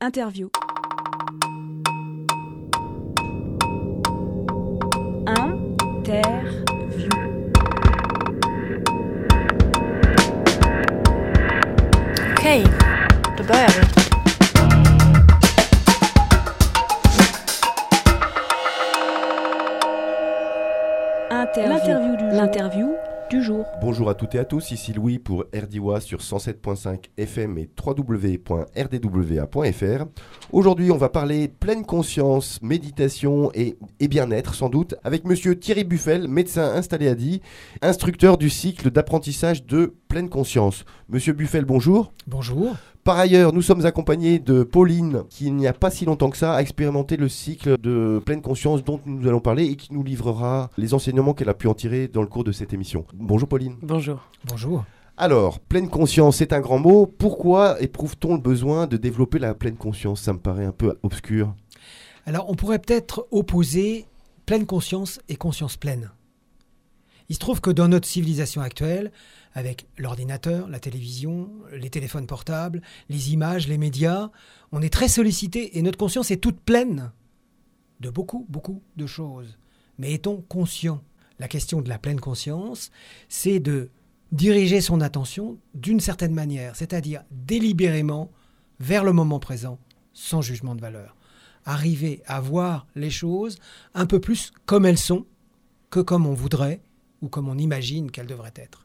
Interview. Interview. Okej, då börjar vi. L'interview du jour. Bonjour à toutes et à tous, ici Louis pour RDWA sur 107.5 FM et www.rdwa.fr. Aujourd'hui, on va parler pleine conscience, méditation et bien-être sans doute avec monsieur Thierry Buffel, médecin installé à Die, instructeur du cycle d'apprentissage de pleine conscience. Monsieur Buffel, bonjour. Bonjour. Par ailleurs, nous sommes accompagnés de Pauline, qui il n'y a pas si longtemps que ça a expérimenté le cycle de pleine conscience dont nous allons parler et qui nous livrera les enseignements qu'elle a pu en tirer dans le cours de cette émission. Bonjour Pauline. Bonjour. Bonjour. Alors, pleine conscience, c'est un grand mot. Pourquoi éprouve-t-on le besoin de développer la pleine conscience ? Ça me paraît un peu obscur. Alors, on pourrait peut-être opposer pleine conscience et conscience pleine. Il se trouve que dans notre civilisation actuelle, avec l'ordinateur, la télévision, les téléphones portables, les images, les médias, on est très sollicité et notre conscience est toute pleine de beaucoup de choses. Mais est-on conscient ? La question de la pleine conscience, c'est de diriger son attention d'une certaine manière, c'est-à-dire délibérément vers le moment présent, sans jugement de valeur. Arriver à voir les choses un peu plus comme elles sont que comme on voudrait ou comme on imagine qu'elles devraient être.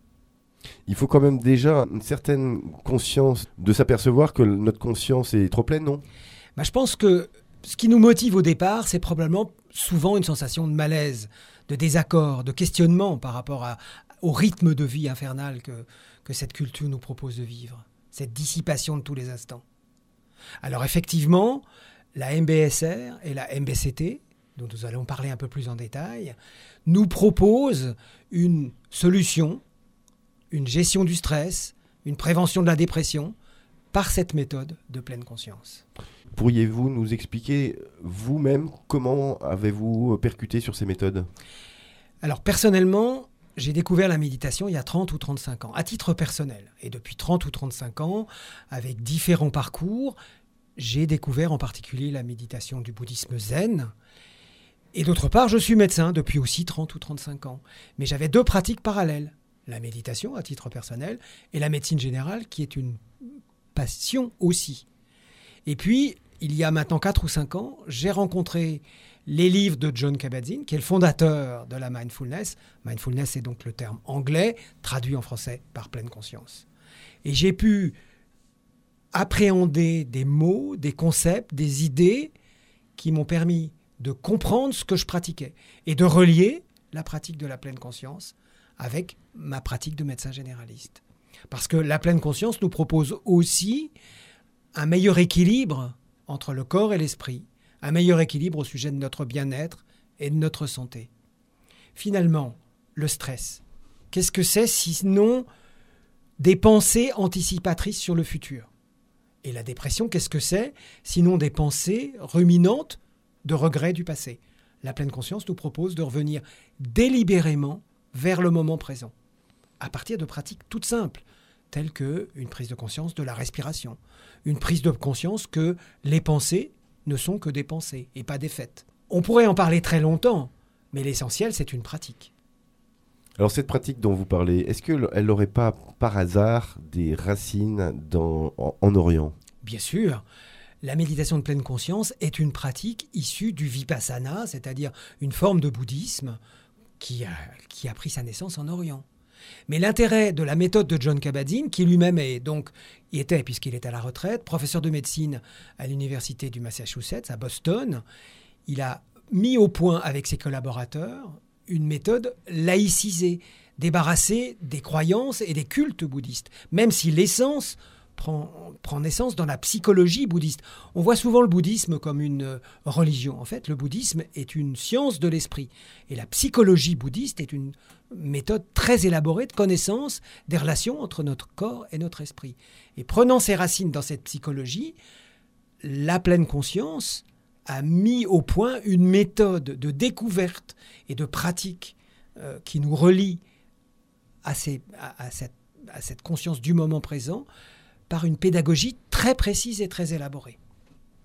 Il faut quand même déjà une certaine conscience de s'apercevoir que notre conscience est trop pleine, non ? Je pense que ce qui nous motive au départ, c'est probablement souvent une sensation de malaise, de désaccord, de questionnement par rapport au rythme de vie infernal que cette culture nous propose de vivre, cette dissipation de tous les instants. Alors effectivement, la MBSR et la MBCT, dont nous allons parler un peu plus en détail, nous proposent une solution, une gestion du stress, une prévention de la dépression par cette méthode de pleine conscience. Pourriez-vous nous expliquer vous-même comment avez-vous percuté sur ces méthodes ? Alors personnellement, j'ai découvert la méditation il y a 30 ou 35 ans, à titre personnel. Et depuis 30 ou 35 ans, avec différents parcours, j'ai découvert en particulier la méditation du bouddhisme zen. Et d'autre part, je suis médecin depuis aussi 30 ou 35 ans. Mais j'avais deux pratiques parallèles. La méditation à titre personnel et la médecine générale qui est une passion aussi. Et puis, il y a maintenant 4 ou 5 ans, j'ai rencontré les livres de Jon Kabat-Zinn, qui est le fondateur de la mindfulness. Mindfulness, c'est donc le terme anglais, traduit en français par pleine conscience. Et j'ai pu appréhender des mots, des concepts, des idées qui m'ont permis de comprendre ce que je pratiquais et de relier la pratique de la pleine conscience avec ma pratique de médecin généraliste. Parce que la pleine conscience nous propose aussi un meilleur équilibre entre le corps et l'esprit, un meilleur équilibre au sujet de notre bien-être et de notre santé. Finalement, le stress, qu'est-ce que c'est sinon des pensées anticipatrices sur le futur ? Et la dépression, qu'est-ce que c'est sinon des pensées ruminantes de regrets du passé ? La pleine conscience nous propose de revenir délibérément vers le moment présent, à partir de pratiques toutes simples, telles qu'une prise de conscience de la respiration, une prise de conscience que les pensées ne sont que des pensées et pas des faits. On pourrait en parler très longtemps, mais l'essentiel, c'est une pratique. Alors cette pratique dont vous parlez, est-ce qu'elle n'aurait pas par hasard des racines en Orient ? Bien sûr. La méditation de pleine conscience est une pratique issue du Vipassana, c'est-à-dire une forme de bouddhisme qui a pris sa naissance en Orient. Mais l'intérêt de la méthode de Jon Kabat-Zinn, qui lui-même était, puisqu'il est à la retraite, professeur de médecine à l'université du Massachusetts, à Boston, il a mis au point avec ses collaborateurs une méthode laïcisée, débarrassée des croyances et des cultes bouddhistes, même si l'essence prend naissance dans la psychologie bouddhiste. On voit souvent le bouddhisme comme une religion. En fait, le bouddhisme est une science de l'esprit. Et la psychologie bouddhiste est une méthode très élaborée de connaissance des relations entre notre corps et notre esprit. Et prenant ses racines dans cette psychologie, la pleine conscience a mis au point une méthode de découverte et de pratique qui nous relie à cette conscience du moment présent par une pédagogie très précise et très élaborée.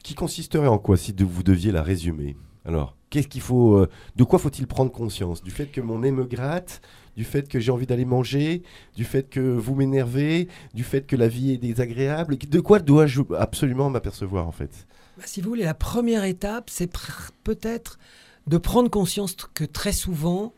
qui consisterait en quoi si vous deviez la résumer? Alors, qu'est-ce qu'il faut, de quoi faut-il prendre conscience? Du fait que mon nez me gratte, du fait que j'ai envie d'aller manger, du fait que vous m'énervez, du fait que la vie est désagréable? De quoi dois-je absolument m'apercevoir en fait? Si vous voulez, la première étape, c'est peut-être de prendre conscience que très souvent,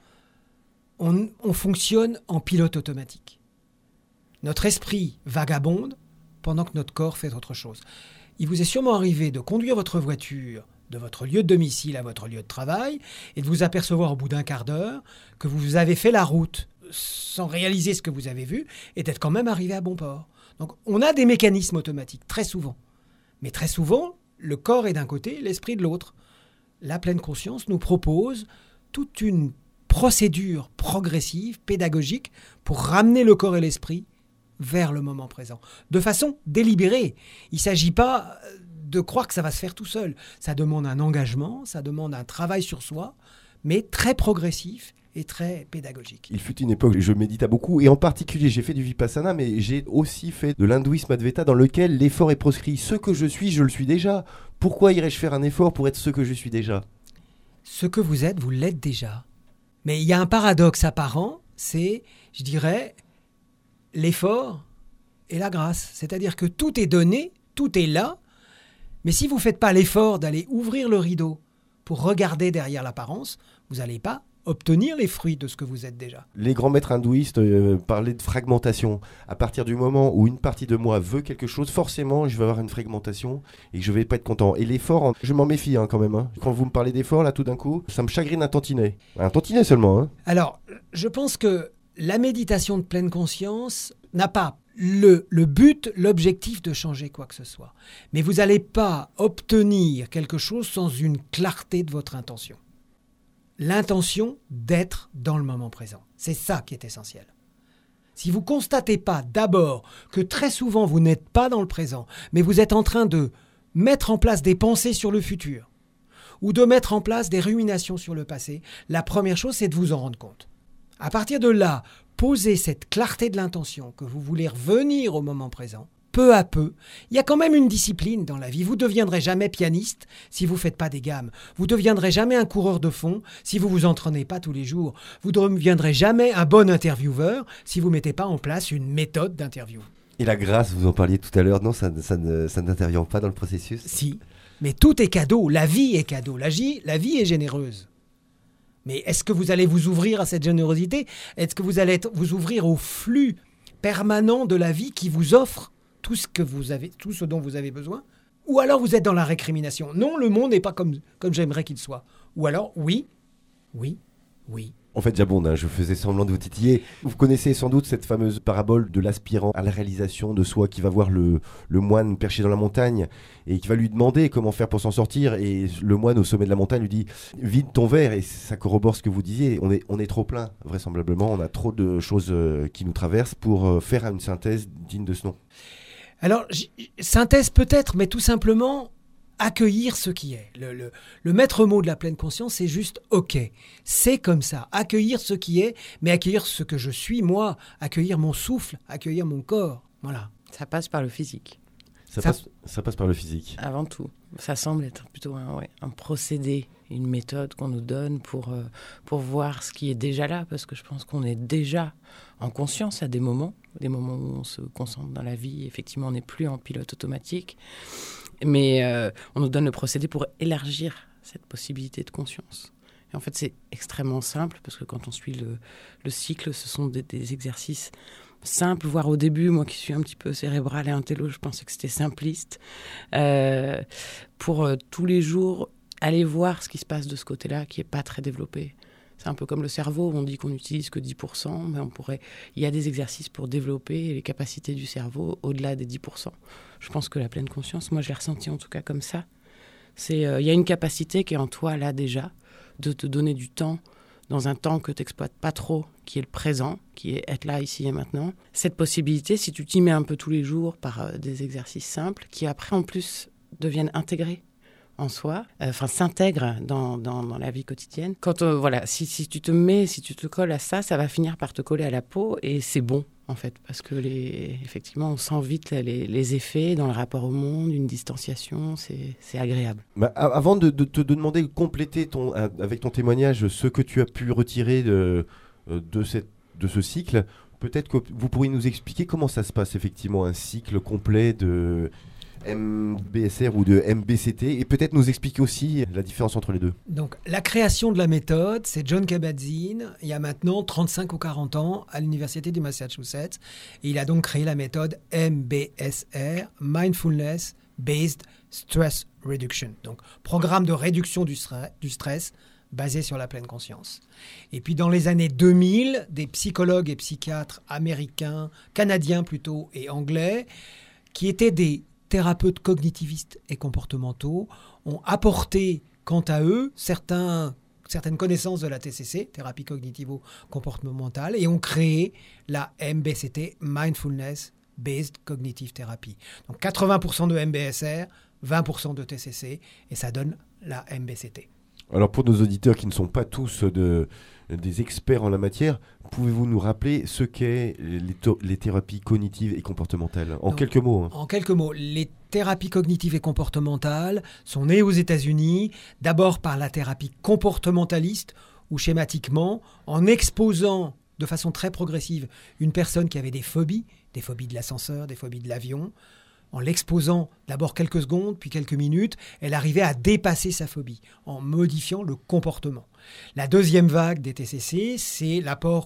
on fonctionne en pilote automatique. Notre esprit vagabonde pendant que notre corps fait autre chose. Il vous est sûrement arrivé de conduire votre voiture de votre lieu de domicile à votre lieu de travail et de vous apercevoir au bout d'un quart d'heure que vous avez fait la route sans réaliser ce que vous avez vu et d'être quand même arrivé à bon port. Donc on a des mécanismes automatiques, très souvent. Mais très souvent, le corps est d'un côté, l'esprit de l'autre. La pleine conscience nous propose toute une procédure progressive, pédagogique, pour ramener le corps et l'esprit vers le moment présent, de façon délibérée. Il ne s'agit pas de croire que ça va se faire tout seul. Ça demande un engagement, ça demande un travail sur soi, mais très progressif et très pédagogique. Il fut une époque où je méditais beaucoup, et en particulier j'ai fait du Vipassana, mais j'ai aussi fait de l'hindouisme Advaita dans lequel l'effort est proscrit. Ce que je suis, je le suis déjà. Pourquoi irais-je faire un effort pour être ce que je suis déjà? Ce que vous êtes, vous l'êtes déjà. Mais il y a un paradoxe apparent, c'est, je dirais, l'effort et la grâce. C'est-à-dire que tout est donné, tout est là, mais si vous ne faites pas l'effort d'aller ouvrir le rideau pour regarder derrière l'apparence, vous n'allez pas obtenir les fruits de ce que vous êtes déjà. Les grands maîtres hindouistes parlaient de fragmentation. À partir du moment où une partie de moi veut quelque chose, forcément, je vais avoir une fragmentation et que je ne vais pas être content. Et l'effort, je m'en méfie quand même. Quand vous me parlez d'effort, là, tout d'un coup, ça me chagrine un tantinet. Un tantinet seulement. Alors, je pense que la méditation de pleine conscience n'a pas le but, l'objectif de changer quoi que ce soit. Mais vous n'allez pas obtenir quelque chose sans une clarté de votre intention. L'intention d'être dans le moment présent. C'est ça qui est essentiel. Si vous ne constatez pas d'abord que très souvent vous n'êtes pas dans le présent, mais vous êtes en train de mettre en place des pensées sur le futur ou de mettre en place des ruminations sur le passé, la première chose, c'est de vous en rendre compte. À partir de là, posez cette clarté de l'intention que vous voulez revenir au moment présent. Peu à peu, il y a quand même une discipline dans la vie. Vous ne deviendrez jamais pianiste si vous ne faites pas des gammes. Vous ne deviendrez jamais un coureur de fond si vous ne vous entraînez pas tous les jours. Vous ne deviendrez jamais un bon intervieweur si vous ne mettez pas en place une méthode d'interview. Et la grâce, vous en parliez tout à l'heure, non, ça n'intervient pas dans le processus? Si, mais tout est cadeau. La vie est cadeau. La vie est généreuse. Mais est-ce que vous allez vous ouvrir à cette générosité? Est-ce que vous allez vous ouvrir au flux permanent de la vie qui vous offre tout ce dont vous avez besoin? Ou alors vous êtes dans la récrimination. Non, le monde n'est pas comme j'aimerais qu'il soit. Ou alors, oui. En fait, j'abonde, je faisais semblant de vous titiller. Vous connaissez sans doute cette fameuse parabole de l'aspirant à la réalisation de soi qui va voir le moine perché dans la montagne et qui va lui demander comment faire pour s'en sortir. Et le moine au sommet de la montagne lui dit « Vide ton verre » et ça corrobore ce que vous disiez. On est trop plein, vraisemblablement. On a trop de choses qui nous traversent pour faire une synthèse digne de ce nom. Alors, synthèse peut-être, mais tout simplement accueillir ce qui est. Le maître mot de la pleine conscience, c'est juste « ok ». C'est comme ça. Accueillir ce qui est, mais accueillir ce que je suis, moi. Accueillir mon souffle, accueillir mon corps. Voilà. Ça passe par le physique. Ça passe par le physique. Avant tout. Ça semble être plutôt un procédé, une méthode qu'on nous donne pour voir ce qui est déjà là, parce que je pense qu'on est déjà en conscience à des moments où on se concentre dans la vie. Effectivement, on n'est plus en pilote automatique, mais on nous donne le procédé pour élargir cette possibilité de conscience. Et en fait, c'est extrêmement simple, parce que quand on suit le cycle, ce sont des exercices simple, voire au début, moi qui suis un petit peu cérébrale et intello, je pensais que c'était simpliste. Pour tous les jours, aller voir ce qui se passe de ce côté-là, qui n'est pas très développé. C'est un peu comme le cerveau, on dit qu'on n'utilise que 10%, mais il y a des exercices pour développer les capacités du cerveau au-delà des 10%. Je pense que la pleine conscience, moi je l'ai ressenti en tout cas comme ça. Il y a une capacité qui est en toi là déjà, de te donner du temps, dans un temps que tu n'exploites pas trop, qui est le présent, qui est être là, ici et maintenant. Cette possibilité, si tu t'y mets un peu tous les jours par des exercices simples, qui après en plus deviennent intégrés en soi, s'intègrent dans la vie quotidienne. Si tu te colles à ça, ça va finir par te coller à la peau et c'est bon. en fait, parce que effectivement, on sent vite les effets dans le rapport au monde, une distanciation, c'est agréable. Avant de te demander de compléter avec ton témoignage ce que tu as pu retirer de ce cycle, peut-être que vous pourriez nous expliquer comment ça se passe effectivement, un cycle complet de MBSR ou de MBCT, et peut-être nous expliquer aussi la différence entre les deux. Donc, la création de la méthode, c'est Jon Kabat-Zinn, il y a maintenant 35 ou 40 ans, à l'Université du Massachusetts. Et il a donc créé la méthode MBSR, Mindfulness Based Stress Reduction. Donc, programme de réduction du stress basé sur la pleine conscience. Et puis, dans les années 2000, des psychologues et psychiatres américains, canadiens plutôt, et anglais, qui étaient des thérapeutes cognitivistes et comportementaux, ont apporté, quant à eux, certaines connaissances de la TCC, thérapie cognitivo-comportementale, et ont créé la MBCT, Mindfulness Based Cognitive Therapy. Donc 80% de MBSR, 20% de TCC, et ça donne la MBCT. Alors pour nos auditeurs qui ne sont pas tous des experts en la matière, pouvez-vous nous rappeler ce qu'est les thérapies cognitives et comportementales en quelques mots? En quelques mots, les thérapies cognitives et comportementales sont nées aux États-Unis, d'abord par la thérapie comportementaliste, où schématiquement, en exposant de façon très progressive une personne qui avait des phobies de l'ascenseur, des phobies de l'avion, en l'exposant d'abord quelques secondes, puis quelques minutes, elle arrivait à dépasser sa phobie en modifiant le comportement. La deuxième vague des TCC, c'est l'apport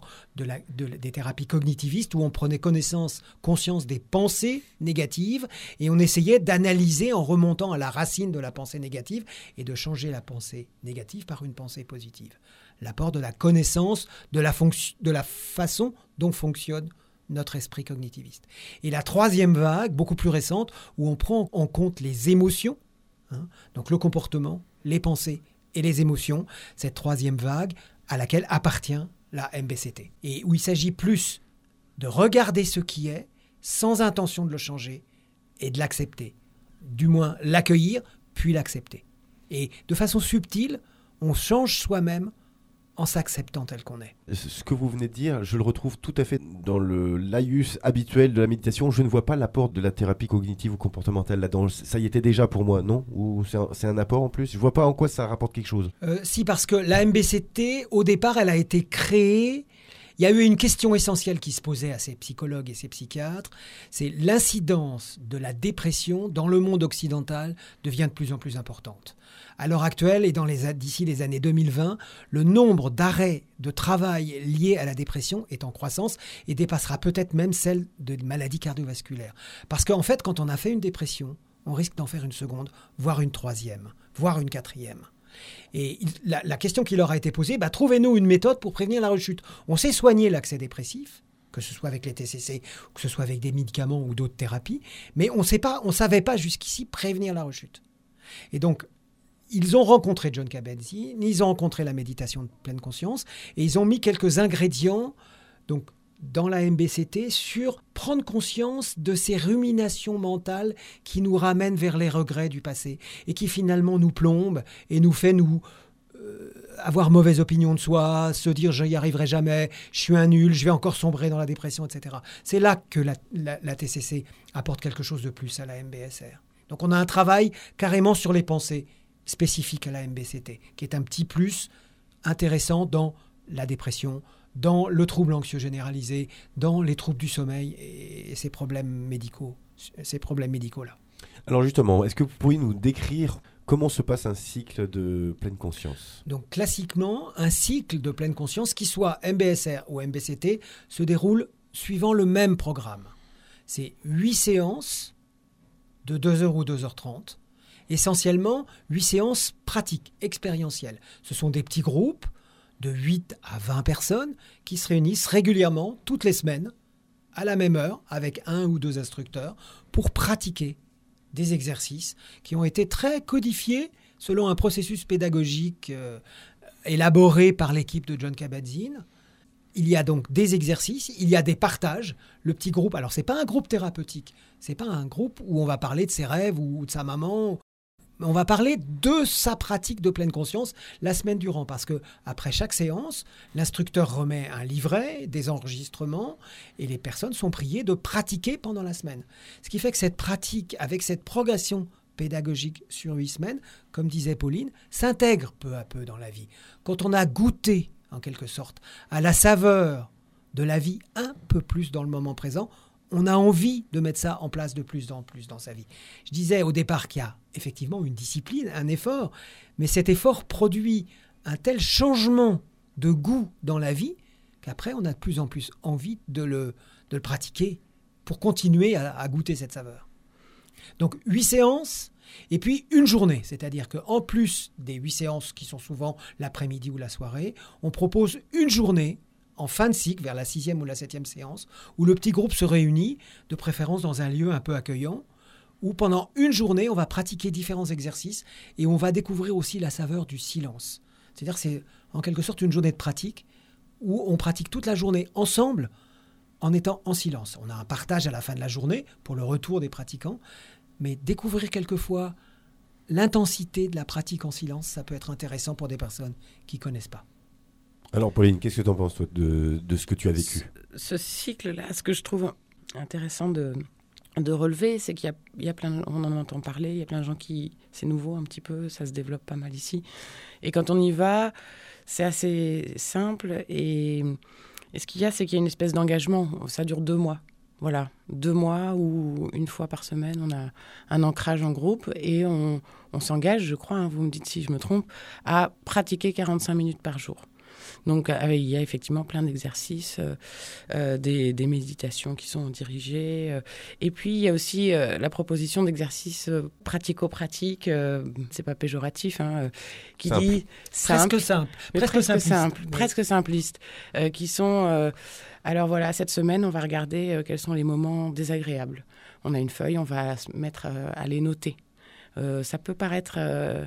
des thérapies cognitivistes où on prenait conscience des pensées négatives et on essayait d'analyser en remontant à la racine de la pensée négative et de changer la pensée négative par une pensée positive. L'apport de la connaissance de la façon dont fonctionne notre esprit cognitiviste. Et la troisième vague, beaucoup plus récente, où on prend en compte les émotions, donc le comportement, les pensées et les émotions, cette troisième vague à laquelle appartient la MBCT. Et où il s'agit plus de regarder ce qui est sans intention de le changer et de l'accepter. Du moins l'accueillir, puis l'accepter. Et de façon subtile, on change soi-même en s'acceptant tel qu'on est. Ce que vous venez de dire, je le retrouve tout à fait dans le laïus habituel de la méditation. Je ne vois pas l'apport de la thérapie cognitive ou comportementale là-dedans. Ça y était déjà pour moi, non? Ou c'est un apport en plus? Je ne vois pas en quoi ça rapporte quelque chose. Si, parce que la MBCT, au départ, elle a été créée. Il y a eu une question essentielle qui se posait à ces psychologues et ces psychiatres, c'est l'incidence de la dépression dans le monde occidental devient de plus en plus importante. À l'heure actuelle et d'ici les années 2020, le nombre d'arrêts de travail liés à la dépression est en croissance et dépassera peut-être même celle de maladies cardiovasculaires. Parce qu'en fait, quand on a fait une dépression, on risque d'en faire une seconde, voire une troisième, voire une quatrième. Et la question qui leur a été posée, trouvez-nous une méthode pour prévenir la rechute. On sait soigner l'accès dépressif, que ce soit avec les TCC, que ce soit avec des médicaments ou d'autres thérapies, mais on ne savait pas jusqu'ici prévenir la rechute. Et donc, ils ont rencontré Jon Kabat-Zinn, ils ont rencontré la méditation de pleine conscience, et ils ont mis quelques ingrédients dans la MBCT sur prendre conscience de ces ruminations mentales qui nous ramènent vers les regrets du passé et qui finalement nous plombent et nous fait avoir mauvaise opinion de soi, se dire je n'y arriverai jamais, je suis un nul, je vais encore sombrer dans la dépression, etc. C'est là que la TCC apporte quelque chose de plus à la MBSR. Donc on a un travail carrément sur les pensées spécifiques à la MBCT, qui est un petit plus intéressant dans la dépression, dans le trouble anxieux généralisé, dans les troubles du sommeil et ces problèmes médicaux-là. Alors justement, est-ce que vous pourriez nous décrire comment se passe un cycle de pleine conscience? Donc classiquement, un cycle de pleine conscience, qui soit MBSR ou MBCT, se déroule suivant le même programme. C'est 8 séances de 2h ou 2h30, essentiellement 8 séances pratiques, expérientielles. Ce sont des petits groupes de 8 à 20 personnes qui se réunissent régulièrement, toutes les semaines, à la même heure, avec 1 ou 2 instructeurs, pour pratiquer des exercices qui ont été très codifiés selon un processus pédagogique élaboré par l'équipe de Jon Kabat-Zinn. Il y a donc des exercices, il y a des partages. Le petit groupe, alors c'est pas un groupe thérapeutique, c'est pas un groupe où on va parler de ses rêves ou de sa maman. on va parler de sa pratique de pleine conscience la semaine durant, parce que après chaque séance, l'instructeur remet un livret, des enregistrements, et les personnes sont priées de pratiquer pendant la semaine. Ce qui fait que cette pratique, avec cette progression pédagogique sur 8 semaines, comme disait Pauline, s'intègre peu à peu dans la vie. Quand on a goûté, en quelque sorte, à la saveur de la vie un peu plus dans le moment présent, on a envie de mettre ça en place de plus en plus dans sa vie. Je disais au départ qu'il y a effectivement une discipline, un effort, mais cet effort produit un tel changement de goût dans la vie qu'après on a de plus en plus envie de le pratiquer pour continuer à goûter cette saveur. Donc 8 séances et puis une journée, c'est-à-dire qu'en plus des 8 séances qui sont souvent l'après-midi ou la soirée, on propose une journée en fin de cycle, vers la 6e ou la 7e séance, où le petit groupe se réunit, de préférence dans un lieu un peu accueillant, où pendant une journée, on va pratiquer différents exercices et on va découvrir aussi la saveur du silence. C'est-à-dire que c'est en quelque sorte une journée de pratique où on pratique toute la journée ensemble en étant en silence. On a un partage à la fin de la journée pour le retour des pratiquants, mais découvrir quelquefois l'intensité de la pratique en silence, ça peut être intéressant pour des personnes qui ne connaissent pas. Alors Pauline, qu'est-ce que tu en penses toi, de ce que tu as vécu ? Ce cycle-là, ce que je trouve intéressant de relever, c'est qu'il y a plein, on en entend parler, il y a plein de gens qui, c'est nouveau un petit peu, ça se développe pas mal ici. Et quand on y va, c'est assez simple et ce qu'il y a, c'est qu'il y a une espèce d'engagement. Ça dure 2 mois. Voilà, 2 mois où une fois par semaine, on a un ancrage en groupe et on s'engage, je crois, hein, vous me dites si je me trompe, à pratiquer 45 minutes par jour. Donc, il y a effectivement plein d'exercices, des méditations qui sont dirigées. Et puis, il y a aussi la proposition d'exercices pratico-pratiques, c'est pas péjoratif, hein, qui simple. Dit simple, presque simpliste, qui sont... alors voilà, cette semaine, on va regarder quels sont les moments désagréables. On a une feuille, on va se mettre à les noter. Ça peut paraître...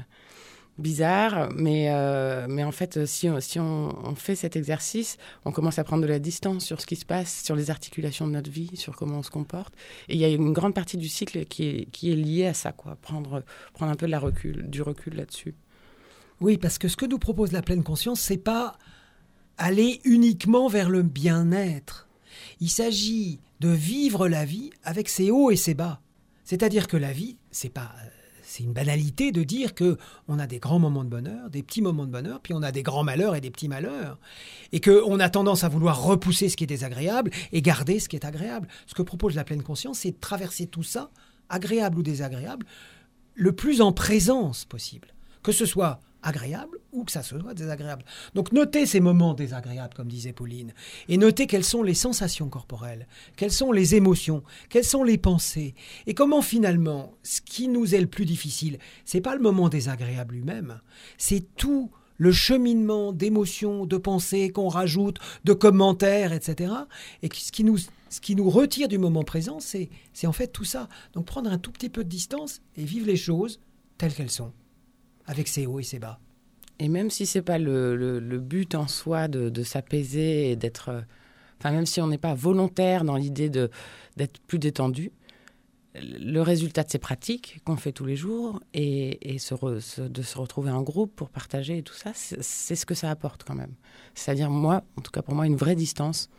bizarre, mais en fait, si on fait cet exercice, on commence à prendre de la distance sur ce qui se passe, sur les articulations de notre vie, sur comment on se comporte. Et il y a une grande partie du cycle qui est liée à ça, quoi. Prendre un peu du recul là-dessus. Oui, parce que ce que nous propose la pleine conscience, c'est pas aller uniquement vers le bien-être. Il s'agit de vivre la vie avec ses hauts et ses bas. C'est-à-dire que la vie, c'est une banalité de dire qu'on a des grands moments de bonheur, des petits moments de bonheur, puis on a des grands malheurs et des petits malheurs. Et qu'on a tendance à vouloir repousser ce qui est désagréable et garder ce qui est agréable. Ce que propose la pleine conscience, c'est de traverser tout ça, agréable ou désagréable, le plus en présence possible. Que ce soit agréable ou que ça soit désagréable. Donc notez ces moments désagréables, comme disait Pauline, et notez quelles sont les sensations corporelles, quelles sont les émotions, quelles sont les pensées, et comment finalement, ce qui nous est le plus difficile, c'est pas le moment désagréable lui-même, c'est tout le cheminement d'émotions, de pensées qu'on rajoute, de commentaires, etc. Et ce qui nous retire du moment présent, c'est en fait tout ça. Donc prendre un tout petit peu de distance et vivre les choses telles qu'elles sont, avec ses hauts et ses bas. Et même si c'est pas le but en soi de s'apaiser et d'être... Enfin, même si on n'est pas volontaire dans l'idée d'être plus détendu, le résultat de ces pratiques qu'on fait tous les jours et de se retrouver en groupe pour partager et tout ça, c'est ce que ça apporte quand même. C'est-à-dire, moi, en tout cas pour moi, une vraie distance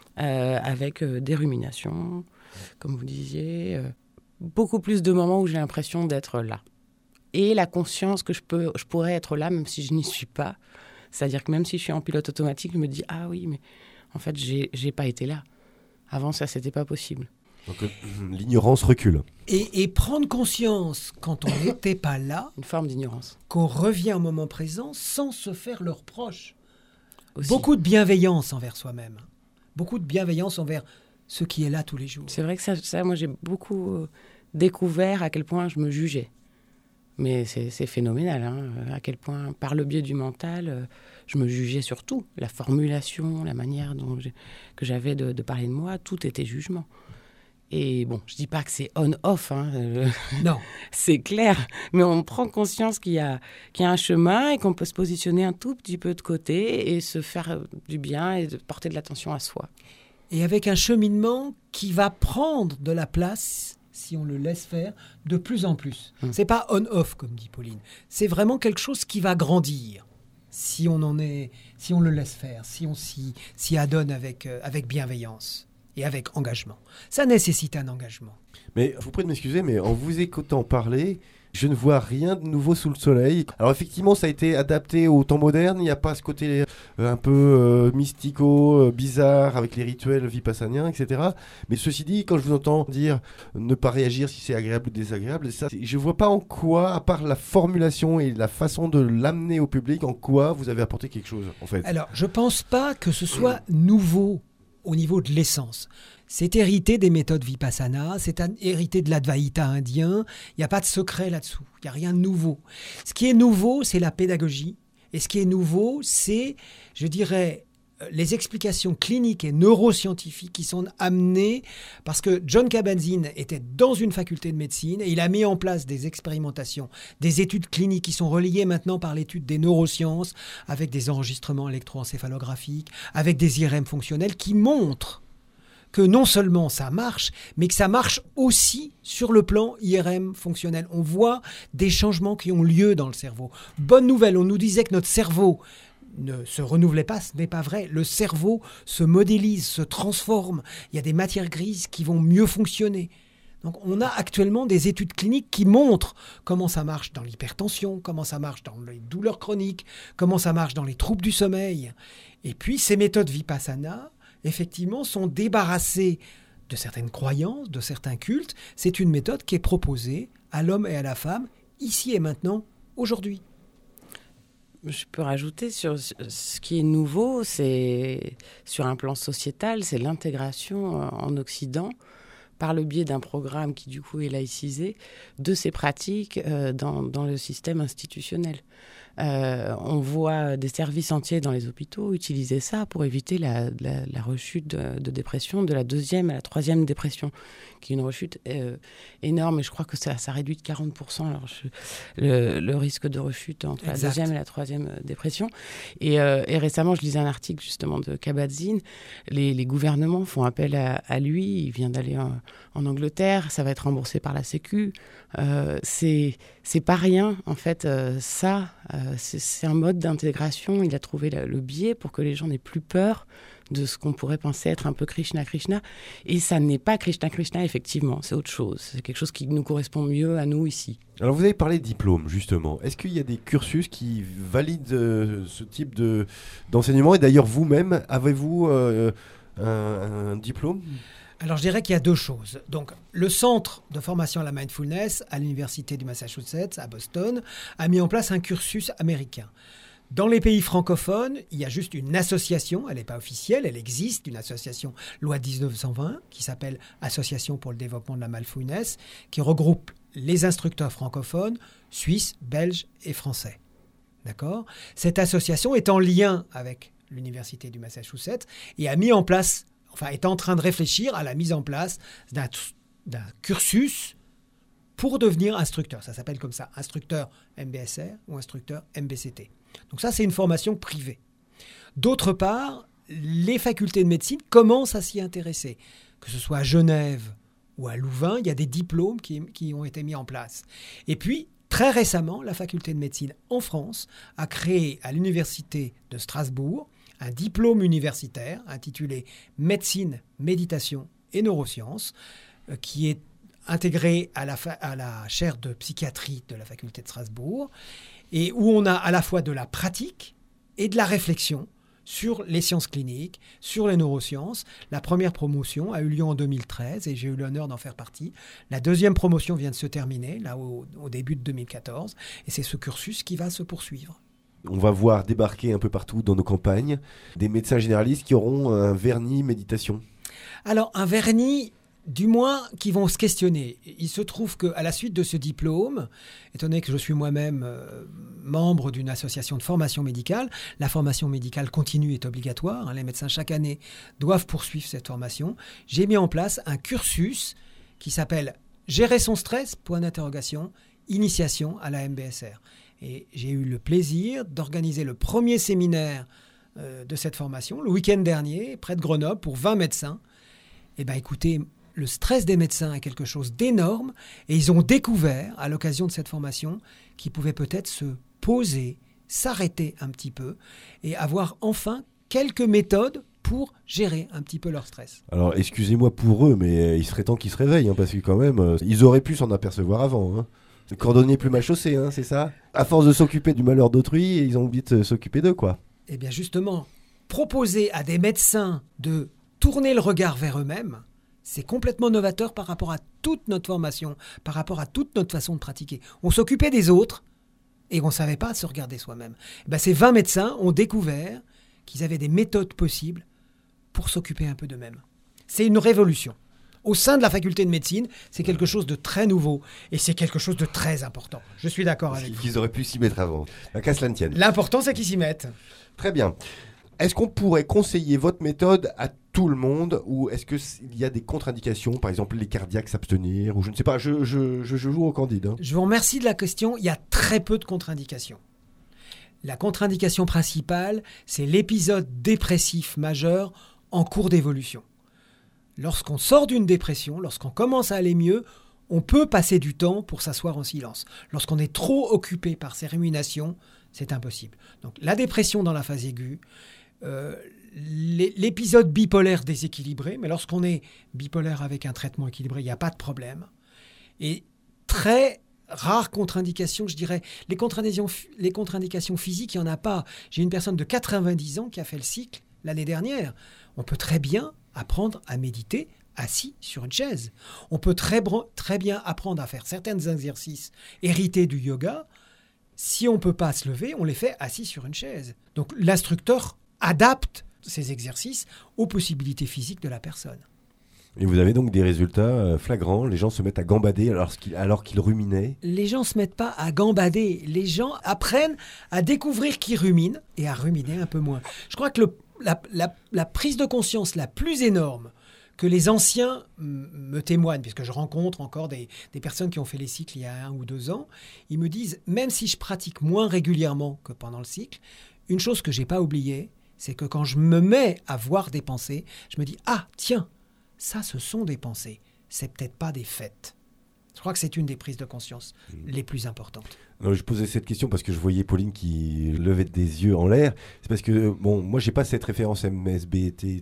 avec des ruminations, comme vous disiez, beaucoup plus de moments où j'ai l'impression d'être là. Et la conscience que je pourrais être là, même si je n'y suis pas. C'est-à-dire que même si je suis en pilote automatique, je me dis « Ah oui, mais en fait, j'ai pas été là. Avant, ça, c'était pas possible. » Donc l'ignorance recule. Et prendre conscience, quand on n'était pas là... Une forme d'ignorance. Qu'on revient au moment présent sans se faire le reproche. Aussi. Beaucoup de bienveillance envers soi-même. Beaucoup de bienveillance envers ce qui est là tous les jours. C'est vrai que ça moi, j'ai beaucoup découvert à quel point je me jugeais. Mais c'est phénoménal, hein, à quel point, par le biais du mental, je me jugeais sur tout. La formulation, la manière que j'avais de parler de moi, tout était jugement. Et bon, je ne dis pas que c'est on-off, hein, non. C'est clair, mais on prend conscience qu'il y a un chemin et qu'on peut se positionner un tout petit peu de côté et se faire du bien et de porter de l'attention à soi. Et avec un cheminement qui va prendre de la place, si on le laisse faire de plus en plus. C'est pas on-off, comme dit Pauline. C'est vraiment quelque chose qui va grandir si on le laisse faire, si on s'y adonne avec bienveillance et avec engagement. Ça nécessite un engagement. Mais je vous prie de m'excuser, mais en vous écoutant parler, je ne vois rien de nouveau sous le soleil. Alors effectivement, ça a été adapté au temps moderne. Il n'y a pas ce côté un peu mystico, bizarre, avec les rituels vipassaniens, etc. Mais ceci dit, quand je vous entends dire ne pas réagir si c'est agréable ou désagréable, ça, je ne vois pas en quoi, à part la formulation et la façon de l'amener au public, en quoi vous avez apporté quelque chose, en fait. Alors, je ne pense pas que ce soit nouveau au niveau de l'essence. C'est hérité des méthodes Vipassana, c'est hérité de l'Advaita indien, il n'y a pas de secret là-dessous, il n'y a rien de nouveau. Ce qui est nouveau, c'est la pédagogie, et ce qui est nouveau, c'est, je dirais, les explications cliniques et neuroscientifiques qui sont amenées, parce que Jon Kabat-Zinn était dans une faculté de médecine, et il a mis en place des expérimentations, des études cliniques qui sont reliées maintenant par l'étude des neurosciences, avec des enregistrements électroencéphalographiques, avec des IRM fonctionnels qui montrent que non seulement ça marche, mais que ça marche aussi sur le plan IRM fonctionnel. On voit des changements qui ont lieu dans le cerveau. Bonne nouvelle, on nous disait que notre cerveau ne se renouvelait pas, ce n'est pas vrai. Le cerveau se modélise, se transforme. Il y a des matières grises qui vont mieux fonctionner. Donc on a actuellement des études cliniques qui montrent comment ça marche dans l'hypertension, comment ça marche dans les douleurs chroniques, comment ça marche dans les troubles du sommeil. Et puis ces méthodes Vipassana, effectivement, sont débarrassés de certaines croyances, de certains cultes. C'est une méthode qui est proposée à l'homme et à la femme, ici et maintenant, aujourd'hui. Je peux rajouter sur ce qui est nouveau, c'est sur un plan sociétal, c'est l'intégration en Occident, par le biais d'un programme qui du coup est laïcisé, de ces pratiques dans le système institutionnel. On voit des services entiers dans les hôpitaux utiliser ça pour éviter la rechute de dépression de la 2e à la 3e dépression, qui est une rechute énorme. Et je crois que ça réduit de 40% le risque de rechute entre Exact. la 2e et la 3e dépression. Et récemment, je lisais un article justement de Kabat-Zinn. Les gouvernements font appel à lui. Il vient d'aller en Angleterre. Ça va être remboursé par la Sécu. C'est pas rien, en fait. C'est un mode d'intégration. Il a trouvé le biais pour que les gens n'aient plus peur de ce qu'on pourrait penser être un peu Krishna. Et ça n'est pas Krishna, effectivement. C'est autre chose. C'est quelque chose qui nous correspond mieux à nous ici. Alors vous avez parlé de diplôme, justement. Est-ce qu'il y a des cursus qui valident ce type d'enseignement? Et d'ailleurs, vous-même, avez-vous un diplôme? Alors, je dirais qu'il y a deux choses. Donc, le Centre de formation à la mindfulness à l'Université du Massachusetts, à Boston, a mis en place un cursus américain. Dans les pays francophones, il y a juste une association, elle n'est pas officielle, elle existe, une association loi 1920, qui s'appelle Association pour le développement de la mindfulness, qui regroupe les instructeurs francophones, suisses, belges et français. D'accord ? Cette association est en lien avec l'Université du Massachusetts et a mis en place, est en train de réfléchir à la mise en place d'un cursus pour devenir instructeur. Ça s'appelle comme ça, instructeur MBSR ou instructeur MBCT. Donc ça, c'est une formation privée. D'autre part, les facultés de médecine commencent à s'y intéresser. Que ce soit à Genève ou à Louvain, il y a des diplômes qui ont été mis en place. Et puis, très récemment, la faculté de médecine en France a créé à l'université de Strasbourg un diplôme universitaire intitulé Médecine, Méditation et Neurosciences, qui est intégré à la chaire de psychiatrie de la faculté de Strasbourg, et où on a à la fois de la pratique et de la réflexion sur les sciences cliniques, sur les neurosciences. La première promotion a eu lieu en 2013 et j'ai eu l'honneur d'en faire partie. La deuxième promotion vient de se terminer, là au début de 2014, et c'est ce cursus qui va se poursuivre. On va voir débarquer un peu partout dans nos campagnes des médecins généralistes qui auront un vernis méditation. Alors, un vernis, du moins, qui vont se questionner. Il se trouve qu'à la suite de ce diplôme, étant donné que je suis moi-même membre d'une association de formation médicale, la formation médicale continue est obligatoire. Les médecins, chaque année, doivent poursuivre cette formation. J'ai mis en place un cursus qui s'appelle « Gérer son stress ?» Initiation à la MBSR. Et j'ai eu le plaisir d'organiser le premier séminaire de cette formation, le week-end dernier, près de Grenoble, pour 20 médecins. Eh bien, écoutez, le stress des médecins est quelque chose d'énorme et ils ont découvert, à l'occasion de cette formation, qu'ils pouvaient peut-être se poser, s'arrêter un petit peu et avoir enfin quelques méthodes pour gérer un petit peu leur stress. Alors, excusez-moi pour eux, mais il serait temps qu'ils se réveillent, parce que quand même, ils auraient pu s'en apercevoir avant. Le cordonnier plume à chaussée, c'est ça ? À force de s'occuper du malheur d'autrui, ils ont oublié de s'occuper d'eux, quoi. Eh bien justement, proposer à des médecins de tourner le regard vers eux-mêmes, c'est complètement novateur par rapport à toute notre formation, par rapport à toute notre façon de pratiquer. On s'occupait des autres et on ne savait pas se regarder soi-même. Ces 20 médecins ont découvert qu'ils avaient des méthodes possibles pour s'occuper un peu d'eux-mêmes. C'est une révolution. Au sein de la faculté de médecine, c'est quelque chose de très nouveau et c'est quelque chose de très important. Je suis d'accord avec vous. Ils auraient pu s'y mettre avant. Qu'à cela ne tienne. L'important, c'est qu'ils s'y mettent. Très bien. Est-ce qu'on pourrait conseiller votre méthode à tout le monde ou est-ce qu'il y a des contre-indications, par exemple les cardiaques s'abstenir ou je ne sais pas, je joue au Candide. Je vous remercie de la question. Il y a très peu de contre-indications. La contre-indication principale, c'est l'épisode dépressif majeur en cours d'évolution. Lorsqu'on sort d'une dépression, lorsqu'on commence à aller mieux, on peut passer du temps pour s'asseoir en silence. Lorsqu'on est trop occupé par ses ruminations, c'est impossible. Donc la dépression dans la phase aiguë, l'épisode bipolaire déséquilibré, mais lorsqu'on est bipolaire avec un traitement équilibré, il n'y a pas de problème. Et très rare contre-indication, je dirais, les contre-indications physiques, il n'y en a pas. J'ai une personne de 90 ans qui a fait le cycle l'année dernière. On peut très bien apprendre à méditer assis sur une chaise. On peut très bien apprendre à faire certains exercices hérités du yoga. Si on ne peut pas se lever, on les fait assis sur une chaise. Donc l'instructeur adapte ces exercices aux possibilités physiques de la personne. Et vous avez donc des résultats flagrants. Les gens se mettent à gambader alors qu'ils ruminaient. Les gens ne se mettent pas à gambader. Les gens apprennent à découvrir qu'ils ruminent et à ruminer un peu moins. Je crois que la prise de conscience la plus énorme que les anciens me témoignent, puisque je rencontre encore des personnes qui ont fait les cycles il y a 1 ou 2 ans, ils me disent, même si je pratique moins régulièrement que pendant le cycle, une chose que je n'ai pas oubliée, c'est que quand je me mets à voir des pensées, je me dis, ah tiens, ça ce sont des pensées, c'est peut-être pas des faits. Je crois que c'est une des prises de conscience les plus importantes. Non, je posais cette question parce que je voyais Pauline qui levait des yeux en l'air. C'est parce que, moi, j'ai pas cette référence MSBT,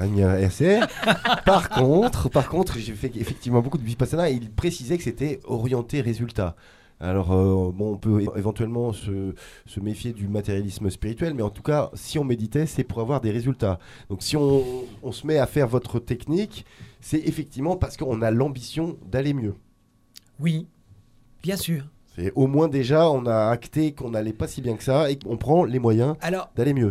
RCR. Par contre, j'ai fait effectivement beaucoup de Vipassana et il précisait que c'était orienté résultat. Alors, on peut éventuellement se méfier du matérialisme spirituel, mais en tout cas, si on méditait, c'est pour avoir des résultats. Donc, si on se met à faire votre technique, c'est effectivement parce qu'on a l'ambition d'aller mieux. Oui, bien sûr. Et au moins déjà, on a acté qu'on n'allait pas si bien que ça et qu'on prend les moyens d'aller mieux.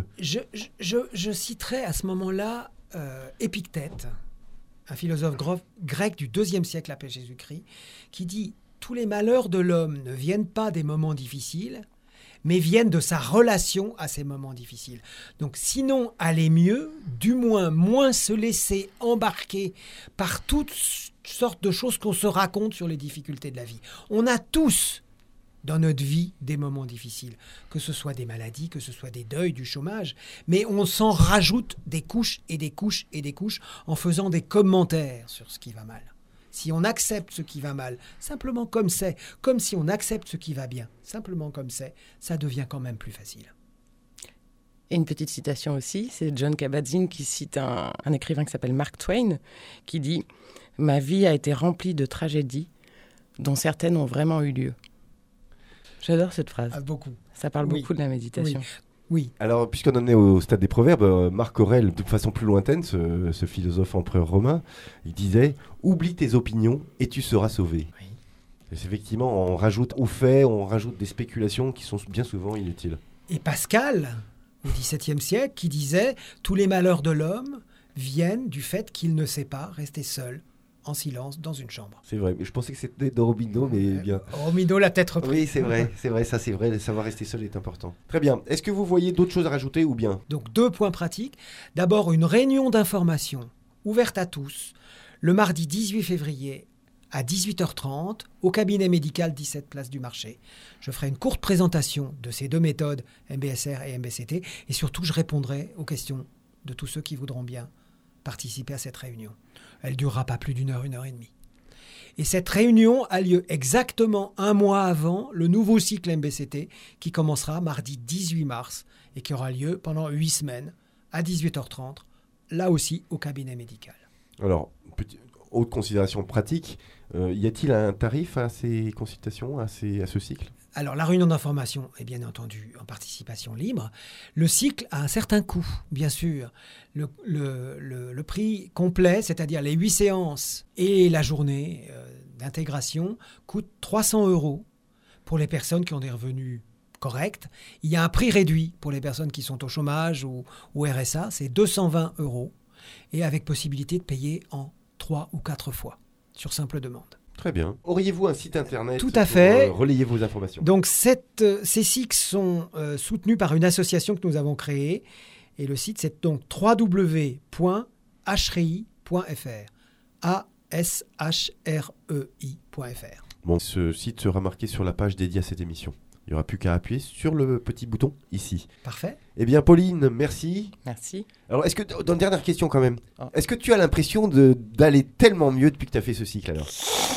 Je citerai à ce moment-là Épictète, un philosophe grec du IIe siècle après Jésus-Christ, qui dit « Tous les malheurs de l'homme ne viennent pas des moments difficiles, mais viennent de sa relation à ces moments difficiles. » Donc sinon aller mieux, du moins se laisser embarquer par toutes sortes de choses qu'on se raconte sur les difficultés de la vie. On a tous dans notre vie des moments difficiles, que ce soit des maladies, que ce soit des deuils, du chômage, mais on s'en rajoute des couches et des couches et des couches en faisant des commentaires sur ce qui va mal. Si on accepte ce qui va mal, simplement comme c'est, comme si on accepte ce qui va bien, simplement comme c'est, ça devient quand même plus facile. Et une petite citation aussi, c'est John Kabat-Zinn qui cite un écrivain qui s'appelle Mark Twain, qui dit « Ma vie a été remplie de tragédies dont certaines ont vraiment eu lieu. » J'adore cette phrase. Ah, beaucoup. Ça parle beaucoup de la méditation. Oui. Alors, puisqu'on en est au stade des proverbes, Marc Aurèle, de façon plus lointaine, ce philosophe empereur romain, il disait « Oublie tes opinions et tu seras sauvé. Oui. » Effectivement, on rajoute aux faits, on rajoute des spéculations qui sont bien souvent inutiles. Et Pascal, au XVIIe siècle, qui disait « Tous les malheurs de l'homme viennent du fait qu'il ne sait pas rester seul, en silence, dans une chambre. » C'est vrai, mais je pensais que c'était de Robineau, mais bien. Robineau l'a peut-être repris. Oui, c'est vrai, ça c'est vrai, savoir rester seul est important. Très bien, est-ce que vous voyez d'autres choses à rajouter ou bien ? Donc 2 points pratiques. D'abord, une réunion d'information ouverte à tous, le mardi 18 février à 18h30, au cabinet médical 17 Place du Marché. Je ferai une courte présentation de ces 2 méthodes, MBSR et MBCT, et surtout je répondrai aux questions de tous ceux qui voudront bien participer à cette réunion. Elle durera pas plus d'1 heure, 1 heure et demie. Et cette réunion a lieu exactement 1 mois avant le nouveau cycle MBCT qui commencera mardi 18 mars et qui aura lieu pendant 8 semaines à 18h30, là aussi au cabinet médical. Alors, autre considération pratique, y a-t-il un tarif à ces consultations, à ce cycle ? Alors, la réunion d'information est bien entendu en participation libre. Le cycle a un certain coût, bien sûr. Le prix complet, c'est-à-dire les 8 séances et la journée d'intégration, coûte 300 € pour les personnes qui ont des revenus corrects. Il y a un prix réduit pour les personnes qui sont au chômage ou au RSA, c'est 220 € et avec possibilité de payer en 3 ou 4 fois sur simple demande. Très bien. Auriez-vous un site internet Tout à fait. Pour relayer vos informations ? Donc ces cycles sont soutenus par une association que nous avons créée et le site c'est donc www.ashrei.fr ASHREI.fr. Bon, ce site sera marqué sur la page dédiée à cette émission. Il n'y aura plus qu'à appuyer sur le petit bouton ici. Parfait. Eh bien, Pauline, merci. Merci. Alors, est-ce que, dans une dernière question quand même, Oh. est-ce que tu as l'impression d'aller tellement mieux depuis que tu as fait ce cycle alors ?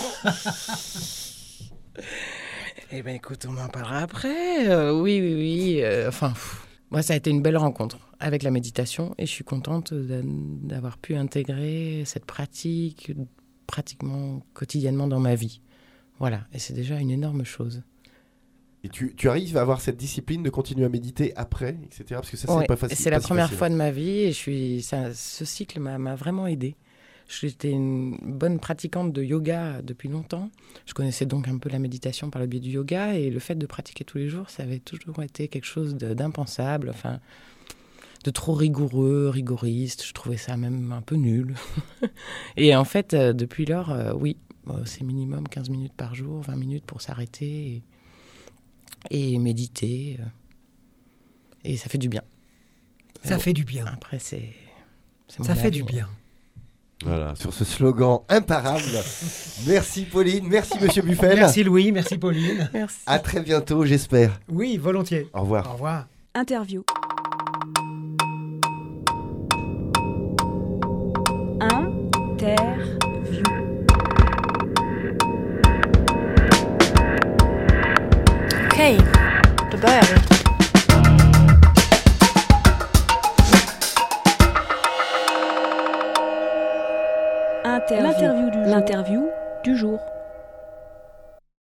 Eh bien, écoute, on en parlera après. Oui. Moi, ça a été une belle rencontre avec la méditation et je suis contente d'avoir pu intégrer cette pratique pratiquement quotidiennement dans ma vie. Voilà, et c'est déjà une énorme chose. Et tu arrives à avoir cette discipline de continuer à méditer après, etc. Parce que ça, c'est Ouais, pas facile. c'est la pas si première facile. fois de ma vie et ce cycle m'a vraiment aidée. J'étais une bonne pratiquante de yoga depuis longtemps. Je connaissais donc un peu la méditation par le biais du yoga et le fait de pratiquer tous les jours, ça avait toujours été quelque chose d'impensable, enfin, de trop rigoriste. Je trouvais ça même un peu nul. Et en fait, depuis lors, oui, c'est minimum 15 minutes par jour, 20 minutes pour s'arrêter et méditer. Et ça fait du bien. Ça fait du bien. Après, c'est mon Ça fait avis. du bien. Voilà, sur ce slogan imparable. Merci Pauline, merci Monsieur Buffel. Merci Louis, merci Pauline. Merci. À très bientôt, j'espère. Oui, volontiers. Au revoir. Au revoir. Interview. Interview. Okej, då börjar vi. L'interview du jour.